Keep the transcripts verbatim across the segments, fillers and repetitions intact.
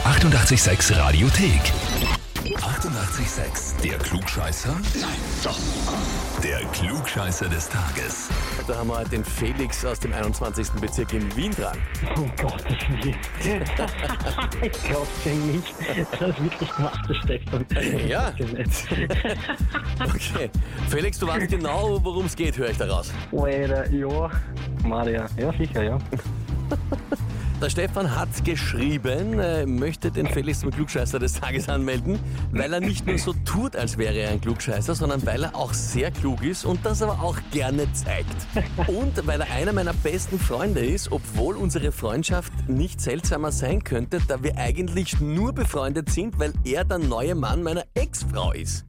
achtundachtzig Komma sechs Radiothek. achtundachtzig Komma sechs, der Klugscheißer? Nein, doch. Der Klugscheißer des Tages. Da haben wir heute den Felix aus dem einundzwanzigsten Bezirk in Wien dran. Um Gottes Willen. Ich glaub's ja nicht. Das ist wirklich gemacht, der Stefan. Ja. Okay. Felix, du weißt genau, worum es geht, höre ich daraus. Alter, ja. Maria. Ja, sicher, ja. Der Stefan hat geschrieben, er möchte den Felix zum Klugscheißer des Tages anmelden, weil er nicht nur so tut, als wäre er ein Klugscheißer, sondern weil er auch sehr klug ist und das aber auch gerne zeigt. Und weil er einer meiner besten Freunde ist, obwohl unsere Freundschaft nicht seltsamer sein könnte, da wir eigentlich nur befreundet sind, weil er der neue Mann meiner Ex-Frau ist.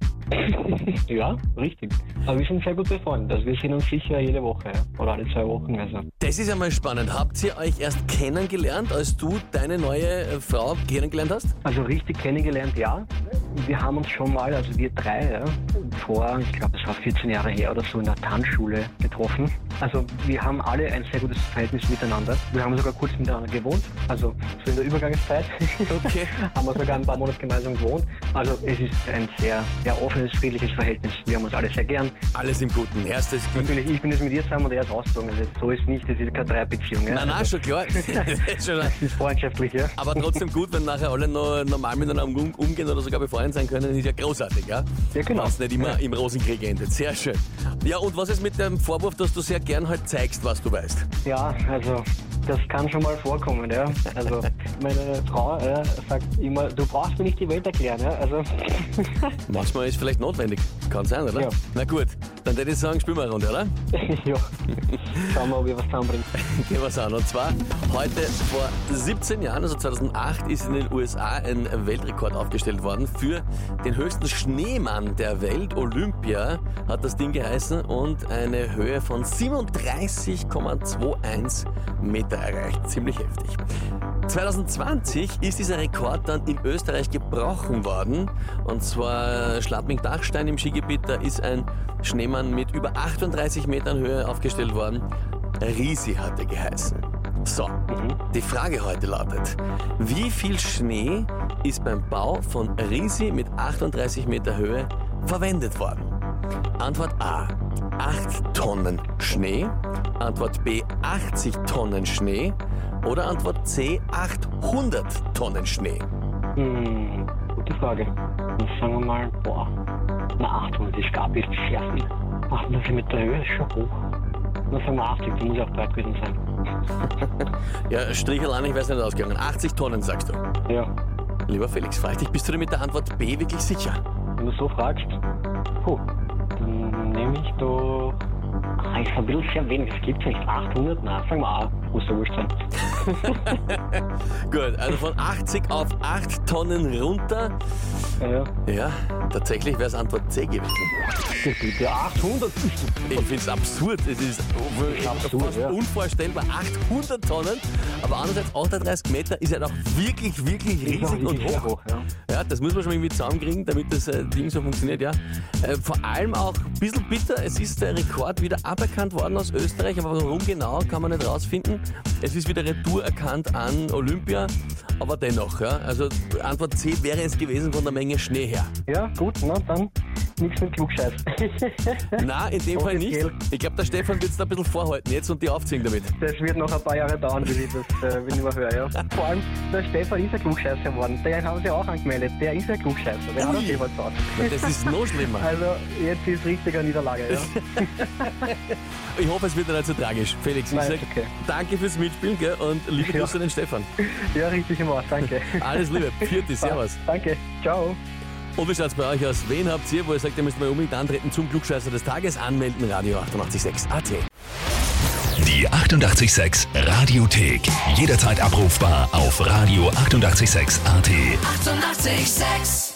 Ja, richtig. Aber wir sind sehr gut befreundet. Also wir sehen uns sicher jede Woche, ja. Oder alle zwei Wochen. Also. Das ist ja mal spannend. Habt ihr euch erst kennengelernt, als du deine neue äh, Frau kennengelernt hast? Also richtig kennengelernt, ja. Wir haben uns schon mal, also wir drei, ja, vor, ich glaube, das war vierzehn Jahre her oder so, in der Tanzschule getroffen. Also wir haben alle ein sehr gutes Verhältnis miteinander. Wir haben sogar kurz miteinander gewohnt, also so in der Übergangszeit. Okay. Haben wir sogar ein paar Monate gemeinsam gewohnt. Also es ist ein sehr, sehr offenes, friedliches Verhältnis. Wir haben uns alle sehr gern. Alles im Guten. Erstes Natürlich, ich bin jetzt mit ihr zusammen und er ist ausgezogen. Also so ist nicht, das ist keine Dreierbeziehung. Ja? Nein, nein, also, schon klar. das ist freundschaftlich, ja. Aber trotzdem gut, wenn nachher alle noch normal miteinander um, umgehen oder sogar befreundet sein können, ist ja großartig, ja? Ja, genau. Was nicht immer ja. im Rosenkrieg endet. Sehr schön. Ja, und was ist mit dem Vorwurf, dass du sehr gern halt zeigst, was du weißt? Ja, also das kann schon mal vorkommen, ja. Also meine Frau ja, sagt immer, du brauchst mir nicht die Welt erklären, ja. Also manchmal ist vielleicht notwendig. Kann sein, oder? Ja. Na gut, dann würde ich sagen, spielen wir eine Runde, oder? ja. Schauen wir, ob wir was zusammenbringen. Gehen wir es an. Und zwar, heute vor siebzehn Jahren, also zweitausendacht, ist in den U S A ein Weltrekord aufgestellt worden für den höchsten Schneemann der Welt. Olympia hat das Ding geheißen und eine Höhe von siebenunddreißig Komma einundzwanzig Meter erreicht. Ziemlich heftig. zweitausendzwanzig ist dieser Rekord dann in Österreich gebrochen worden. Und zwar Schladming-Dachstein im Skigebiet. Da ist ein Schneemann mit über achtunddreißig Metern Höhe aufgestellt worden. Risi hat er geheißen. So, die Frage heute lautet, wie viel Schnee ist beim Bau von Risi mit achtunddreißig Meter Höhe verwendet worden? Antwort A, acht Tonnen Schnee. Antwort B, achtzig Tonnen Schnee. Oder Antwort C, achthundert Tonnen Schnee. Hm, gute Frage. Dann sagen wir mal, boah, na achthundert ist gar ein bisschen sehr viel. achthundert Meter Höhe ist schon hoch. Dann sagen wir achtzig, das muss ja auch breit gewesen sein. Ja, Strich allein, ich weiß nicht ausgegangen. achtzig Tonnen, sagst du. Ja. Lieber Felix, frag dich, bist du dir mit der Antwort B wirklich sicher? Wenn du so fragst, puh, dann nehme ich doch... Ah, ist ein bisschen sehr wenig, es gibt nicht achthundert, nein, sagen wir A, muss ja wurscht sein. Gut, also von achtzig auf acht Tonnen runter. Ja, Ja, tatsächlich wäre es Antwort C gewesen. bitte, achthundert. Ich finde es absurd. Es ist Absurd, fast ja. unvorstellbar. achthundert Tonnen. Aber andererseits achtunddreißig Meter ist ja doch wirklich, wirklich riesig und Sehr hoch. hoch, ja. Ja, das muss man schon irgendwie zusammenkriegen, damit das äh, Ding so funktioniert, ja. Äh, vor allem auch ein bisschen bitter, es ist der Rekord wieder aberkannt worden aus Österreich, aber warum genau, kann man nicht rausfinden. Es ist wieder Retour erkannt an Olympia, aber dennoch, ja. Also Antwort C wäre es gewesen von der Menge Schnee her. Ja, gut, na dann nichts mit Klugscheiß. Na, in dem Fall nicht. Offiziell. Ich glaube, der Stefan wird es da ein bisschen vorhalten jetzt und die aufziehen damit. Das wird noch ein paar Jahre dauern, bis ich das äh, wenn ich mal höre, ja. Vor allem, der Stefan ist ein Klugscheißer geworden. Der haben sie auch angemeldet. Der ist ein Klugscheißer. Der hat Ui. auf jeden Fall gesagt. Das ist noch schlimmer. Also, jetzt ist richtiger Niederlage, ja. Ich hoffe, es wird nicht so tragisch. Felix, ich Nein, sag, ist okay. danke fürs Mitspielen, gell, und liebe Ja. Grüße an den Stefan. Ja, richtig gemacht, danke. Alles Liebe, Vierte, Servus. Danke, ciao. Und wie schaut's bei euch aus? Wen habt ihr, wo ihr sagt, ihr müsst mal unbedingt antreten zum Klugscheißer des Tages? Anmelden, Radio achtundachtzig Komma sechs A T. Die achtundachtzig Komma sechs Radiothek. Jederzeit abrufbar auf Radio achtundachtzig Komma sechs A T. achtundachtzig Komma sechs